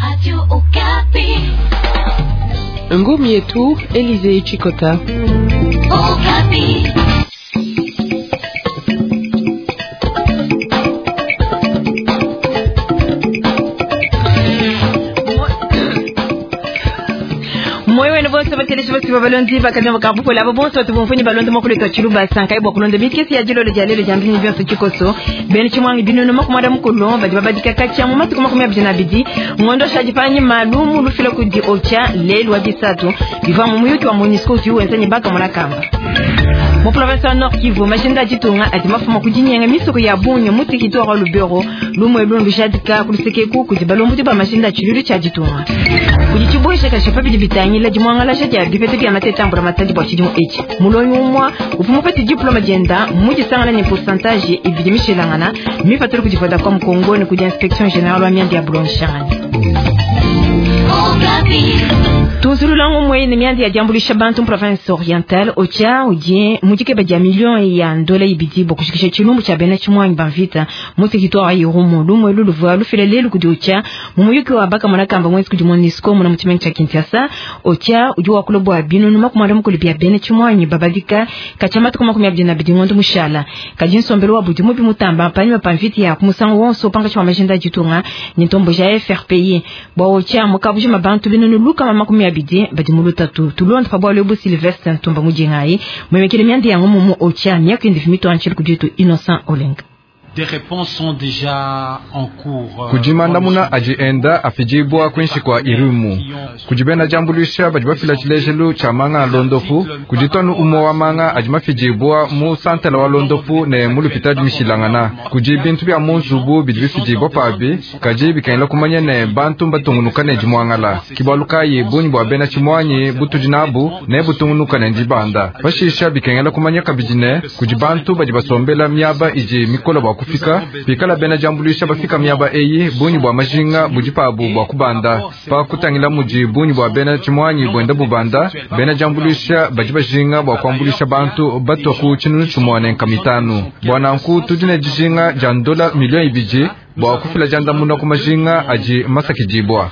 Radio Okapi. Ngumi yetu Elize Chikota. Okapi. Mwewe nvo sabatele shibasi babalondi bakanya bakabuko labo bonso tubumfuni balondi mokule to chiruba sankai bokulondo mikesi ya jilo le jalele jambini byoso chikoso ben chimwangi binono makumada mukulo badibadika kacha mu matu makumya bijana bidi ngondo shajipanyi malumu lufilo kudi ocha lelu wajisatu biva mu muyuki wa Monisco tu wenzenye baka monakamba mu province Nord Kivu majinda jitunga ati mafuma kujinyenga misoko ya bunyo mutikito wa lubero lumwe lundu shadika kuliseke ku kudibalombuti ba majinda chilulu cha jitunga kujichiboshe kashafa bidibitanyi la jimwanga la shaja bipete bya matetambura matandi bwa chidimu echi mulonyo umwa upumupati diploma jenda muji sangana ni pourcentage ibidimishilangana mifaturu kujifoda kwa mkongoni kudi inspection generale wa miandi ya bulonshangani Tuzuru lango mwe ni miandi ya jambulisha bantu province orientale ocha ujie mujike badia milion ya ndola ibidi bokushikisha chilumbu cha bena chimwangi banvita muti kitwa yirumu lumwe luluvu lufile lelu kudi ocha mumuyuki wa baka monakamba mwezi kudi Monisco muna mutimengi cha Kinshasa ocha ujua kulobo wa binu numa kumanda mkulipia bena chimwangi babadika kachamatu kuma kumia bidina bidi ngondu mushala kajinso mbelu wa budi mubi mutamba panyi wapanviti ya kumusangu wonso panga chwa majenda jitunga nintombo ja FRPI bwa ocha mukabuji mabantu binu nuluka mama kumia bidi badi muluta tulonda pabwa lebo Sylvestre Ntumba mujingai mwemekele miandi ya ngomu ocha miaka indifimito anchil kujitu Innocent Olenga. Des réponses sont déjà en cours. Kujimanda muna ajienda afijibwa kwenshi kwa irumu. Kujibena jambulisha bajibafila chilejelu cha manga londofu. Kujitonu umo wa manga ajimafijibwa mu santela wa londofu ne mulupitaji mishilangana. Kujibintu bia munzubu bidibifijibwa pabi. Kajibi kainla kumanye ne bantu mbatungunuka ne jimwangala. Kibaluka ye bunyi bwa bena chimwanyi butu jinabu ne butungunuka ne njibanda. Bashisha bikainla kumanye kabijine. Kujibantu bajibasombela miaba iji mikola bwa kufika pikala bena jambulisha bafika miaba eyi bunyi bwa majinga bujipabu bwa kubanda pa kutangila muji bunyi bwa bena chimwanyi bwenda bubanda bena jambulisha bajibajinga bwa kwambulisha bantu batoku chinunu chumwane nkamitanu bwana nku tudine jijinga jandola milioni ibiji bwa kufila janda muna kumajinga aji masakijibwa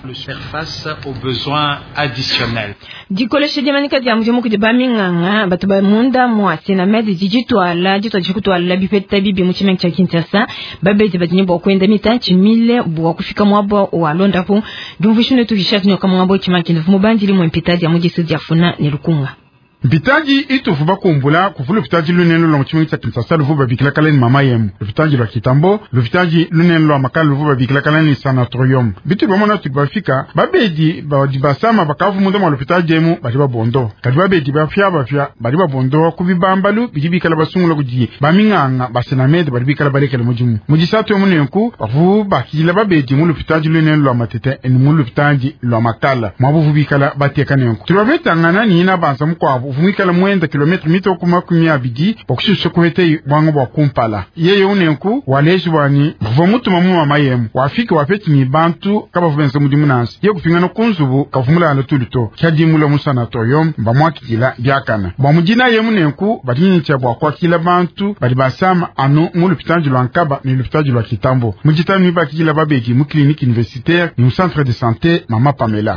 dikoleshe diamanika diamuji muku dibaminganga batuba munda mwasi na medi jijitwala jitwajikutwala bipeta bibi muchimengi cha Kinshasa babezi badini bwa kwenda mitanchi mile bwa kufika mwabo wa londa pu dumvishune tukishati nyoka mwabo chimakini mubandili mwempitaji ya muji sidi afuna nilukunga Mpitaji itufu bakumbula kufulu pitaji luneno lwa mchimungi cha Kinshasa luvuba bikila kaleni mama yemu. Lupitaji lwa Kitambo, lupitaji luneno lwa makala luvuba bikila kaleni sanatorium. Bitu bamona tukibafika, babedi badibasama bakavu munda mwa lupitaji yemu badiba bondo. Kadibabedi bafya badiba bondo kubibambalu bidibikala basungula kujiye. Baminganga basenamede badibikala balekele mujimu. Mujisatu yomu nenku, bafu bakila babedi mu lupitaji luneno lwa matete eni mu lupitaji lwa makala. Mwabufu bikala bateka nenku. Tulabeta ngana ni ina bansa mkwabu. Ufumikala mwenda kilometri mito kumakumia bidi bakushusha kuhete wangu wa kumpala yeye unenku waleji wani vumutu mamu mama yemu wafika wapeti ni bantu kaba vubenza mudimu nansi ye kupingana kunzubu kavumula ana tulito kyadimula musanatorium bamwakitila byakana bamujina yemu nenku badinyicha bwa kwa kila bantu bali basama anu mu lupitaji lwa Nkaba ni lupitaji lwa Kitambo mujitani ni bakila babeki mu clinique universitaire ni centre de santé Mama Pamela.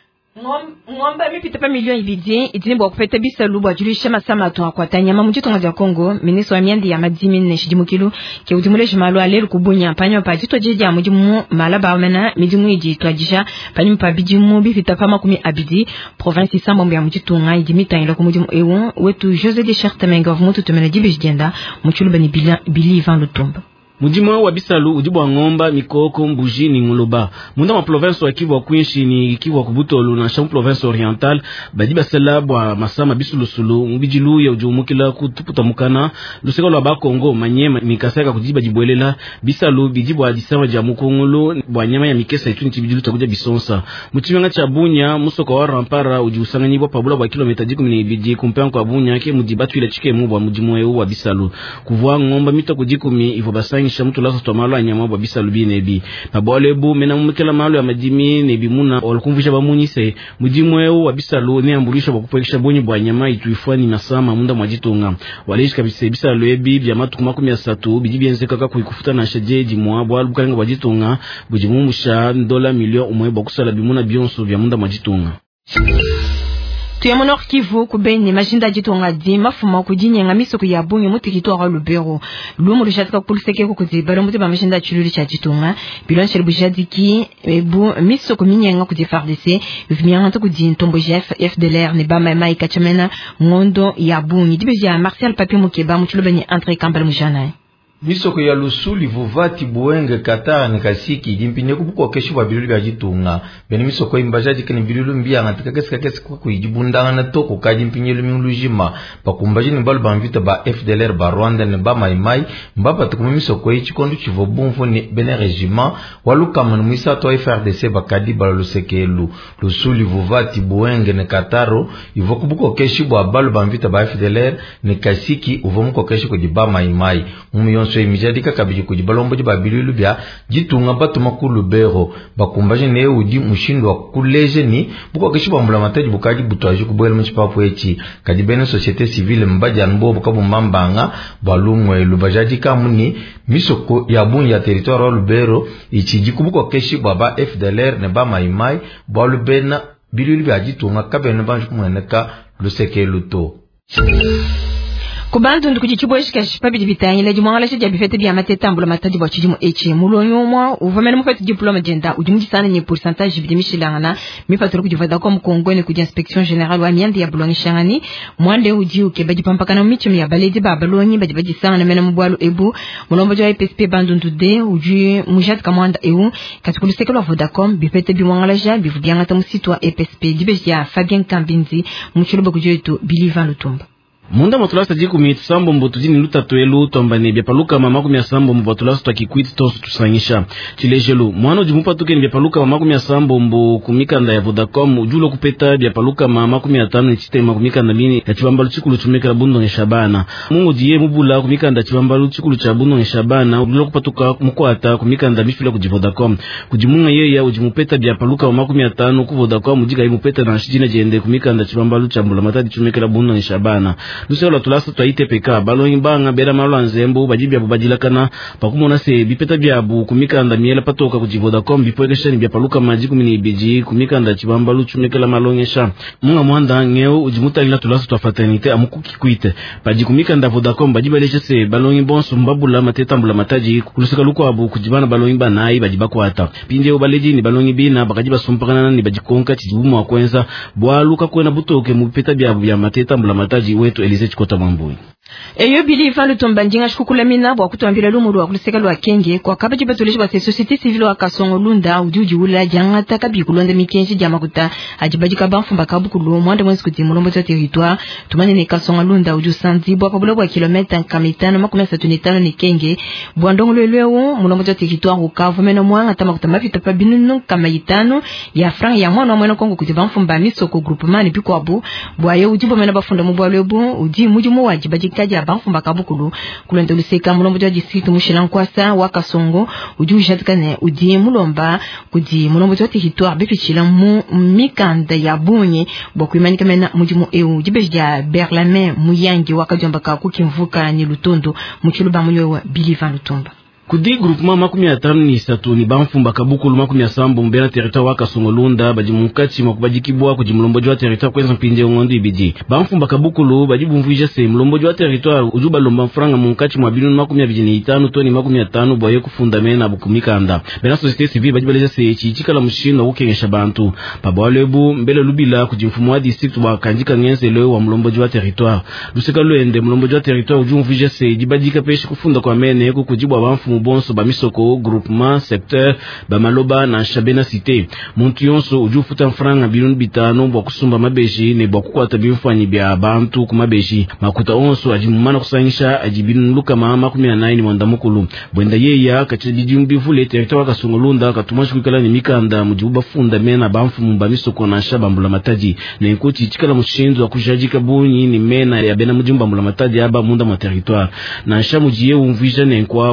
Ngomba mipita pa milioni ibidi idini bwa kupeta bisa lubu ajulisha masama atu akwata nyama mjitonga za Kongo ministro wa miandi ya madimi neshidimukilu ke udimule shimalu aleru kubunya panyo pa jito jeji ya mujimu malaba wamena midimu iji tuajisha panyo pa bijimu bifita pa makumi abidi province isambombe ya mjitonga idimita ilo kumujimu ewu wetu Jose de Chartemenga vumutu tumena jibish jenda mchulu bani Bili Van Lutumba. Mujimwa wa Bisalu ujibu wa Ngomba Mikoko Mbuji ni Ngoloba munda ma province wa Kivu wa Kwinshi ni Kivu wa Kubutolo na Shamu province oriental badiba selabu wa Masama Bisulusulu mbijilu ya ujumukila kutuputa mukana luseka lwa ba Kongo Manyema mikasaka kujiba jibwelela Bisalu bijibu wa Disama Jamukongolo bwanyama ya mikesa ituni chibijilu takuja bisonsa muchimenga cha Bunya musoko wa Rampara ujiusangani bwa pabula bwa kilomita 10 kumpewa kwa Bunya ke mudibatu ile chike mubwa mujimwa wa Bisalu kuvua Ngomba mita kujikumi ivo basangi kusanyisha mtu lasa twa malo anyama bwa bisa lubi nebi babwalebu mena mumekela malo ya madimi nebi muna walikumvisha bamunyise mujimweo wa bisa lu ne ambulisha bakupekisha bonyi bwa nyama ituifani masama munda mwajitunga walishi kabisa bisa luebi bya matu 13 bijibienze kaka kuikufuta na shajeji mwa bwa lukanga wajitunga bujimumusha $1 milioni umwebo kusala bimuna bionso bya munda mwajitunga. Tuyamo Nord Kivu kubeni majinda jitonga di mafuma kujinyenga misoko ya bunyo mutikitwa Lubero lumu rushatika kuliseke ko kuzibalo muti ba majinda chululi cha jitonga bilon shel bujadiki ebu misoko minyenga ku FARDC vimyanga to kudi ntombo Jeff FDLR ne ba mai kachamena ngondo ya bunyo dibija Martial Papi Mukeba mutulubeni entre kambal mujana misoko ya lusuli vuvati buenge Qatar ne kasiki dimpine kubuko kesho ba bilulu bajitunga bene misoko imbajaji kene bilulu mbia ngatika kesi ku kujibundanga na toko kadi mpinye lumulujima bakumbaji ne balu banvita ba FDLR ba Rwanda ne ba mai mbapa tukumi misoko ichi kondu chivobumfo ne bene regiment walukama no misa to FARDC bakadi balosekelu lusuli vuvati buenge ne Qataro ivokubuko kesho ba balu banvita ba FDLR ne kasiki uvomuko kesho ko diba mai so imijadika kabiji kujibalombo jiba bilulu bya jitunga batu makulu bero bakumbaje ne udi mushindo wa kuleje ni buko keshiba mbula mataji bukaji butwaje kubwela mchipapo echi kadibene societe civile mbaja nbo bukabu mambanga balumwe lubajadika muni misoko ya bunyi ya territoire lubero ichi kubuko keshiba ba FDLR ne ba mai balubena bilulu bya jitunga kabene banju kumweneka luseke luto kubantu ndikuchichibo shikashi pabidi bitanyile jumwala shija bifete bya matetambula matadi bwa chijimu echi mulonyo mwa uvamene mufete diploma jenda ujumuji sana nye pourcentage bidimishilangana mifaturu kujivada kwa mkongwene kuja inspection general wa miandi ya bulongi shangani mwande uji uke baji pampakana michumi ya baledi ba balonyi baji sana na mena mbualu ebu mulombo jwa EPSP bandu ndude uji mujat kamwanda katikulisekelo wa Vodacom bifete bimwangala ja bivubianga tamusitu wa EPSP dibeji ya Fabien Kambinzi mchulobo kujoetu Bilivan Lutumba munda matulasa jiku mitsambo mbotu jini luta tuelu tombane bia paluka mama kumia sambo mbo batulasa tuakikwiti tosu tusanyisha chilejelu mwano jimupa tuke ni bia paluka mama kumia sambo mbo kumikanda ya Vodacom ujulo kupeta bia paluka mama kumia tanu ni chite kumikanda mini ya chibambalu chikulu chumekala bundo ni shabana mungu diye mubula kumikanda chibambalu chikulu cha bundo ni shabana ujulo kupatuka mkwata kumikanda bifila kuji Vodacom kujimunga yeya ujimupeta bia paluka mama kumia tanu ku Vodacom ujiga imupeta na shijina jende kumikanda chibambalu cha mbula matadi chumekala bundo ni shabana luselo tulasa twa ITPK balonyi banga bera malo nzembo bajibya bubajilakana pakumona se bipeta byabu kumikanda miela patoka ku Vodacom bipoekeshani bya paluka maji kumini beji kumikanda chibambalu chumekela malonyesha munga mwanda ngeo ujimuta ila tulasa twa fraternité amukuki kuite baji kumikanda Vodacom bajibalesha se balonyi bonso mbabula matetambula mataji kulusika luko abu kujibana balonyi banai bajibakwata pinde obaleji ni balonyi bina bakajiba sumpakana ni bajikonka chibumu wa kwenza bwaluka kwena butoke mu bipeta byabu bya matetambula mataji wetu Elize Chikota Mwambui eyo Bilivan Lutumba njinga shukukula mina bwa kutwambila lumuru wa kuliseka lwa kenge kwa kabaji batulishi wa societe civile wa Kasongo Lunda ujuji ula jangata kabikulonda mikenshi jamakuta ajibaji kabamfumba kabukulu mwanda mwensi kuti mulombo za territoire tumane ne Kasongo Lunda uju sanzi bwa pabulo bwa kilometa kamitano makumia satunitano ni kenge bwa ndongo lwelewo mulombo za territoire ukavu meno mwanga tamakuta mafita pa binunu kamayitano ya franc ya mwana mweno Kongo kuti bamfumba misoko groupement ni piko abu bwa ye ujibo mena bafunda mubwa lwebu uji mujimu wajibaji kaji ya bamfumba kabukulu kulenda luseka mulombo jwa district mushilankwasa wa Kasongo uji ujatikane uji mulomba kuji mulombo jwa territoire befichila mu mikanda ya bunye bwa kuimanika mena mujimu jibeja Berlame muyangi wakajomba kakukimvuka ni Lutondo muchiluba munyo Bilivan Lutumba kudi groupement makumi atano ni satu ni bamfumba kabukulu makumi asambo mbena territoire wa Kasongo Lunda bajimukati makubajikibwa kujimlombojo wa territoire kwenza mpinde ngondo ibidi bamfumba kabukulu bajibumvija se mlombojo wa territoire ujuba lomba franga mukati mwa binu makumi abijini itano toni makumi atano bwaye kufunda mena bukumikanda bena societe civile bajibaleja se chichika la mushino ukengesha bantu pabwalebu mbele lubila kujimfumo wa district wa kanjika ngenze leo wa mlombojo wa territoire luseka luende mlombojo wa territoire ujumvija se jibajika peshi kufunda kwa mene yeko kujibwa bamfumo bonso bamisoko groupement secteur bamaloba na Shabena cité muntu yonso ujufuta franga bilunu bitano bwa kusumba mabeji ne bwa kukwata bimfanyi bya bantu kumabeji makuta onso ajimumana kusanyisha ajibinu luka mama 19 mwanda mukulu bwenda yeya kachididi mbivule territoire Kasongo Lunda katumashi kwikala ni mikanda mujibuba funda mena bamfumu bamisoko na shabambula mataji ne nkuti chikala mushinzo akujajika bunyi ni mena ya bena mujumba mbula mataji aba munda ma territoire na shamujiye umvija ne kwa mfumu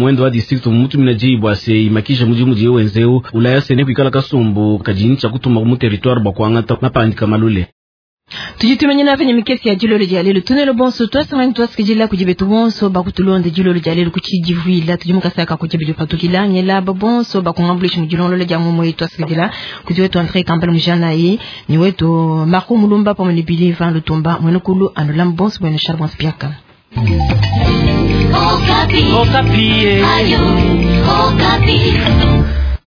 mwendo wa district mutu minajibwa se imakisha muji wenzeu ulaya sene kuikala kasumbu kajini cha kutuma mu territoire bakwangata napandika malule. Tujitumenye na venye mikesi ya jilo lejalelo tunelo bonso twasanga twasikijila kujibetu bonso bakutulonde jilo lejalelo kuchijivwila tujimukasaka kujibetu patukila nyela bonso bakungambulisha mujilolo lejangu mwe twasikijila kujiwetu Andre Kampala mjana yi ni wetu Marco Mulumba pa mwenibili van lutumba mwenukulu anulam bonso mwenu charbon spiaka Okapi. Okapi. Ayo, Okapi.